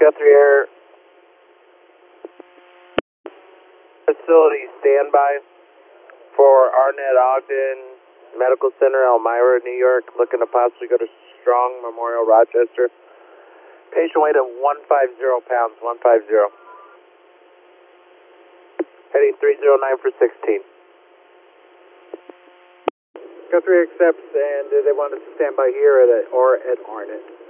Guthrie Air facility standby for Arnett Ogden Medical Center, Elmira, New York. Looking to possibly go to Strong Memorial, Rochester. Patient weight of 150 pounds, 150. Heading 309 for 16. Guthrie accepts, and they want us to stand by here or at Arnett.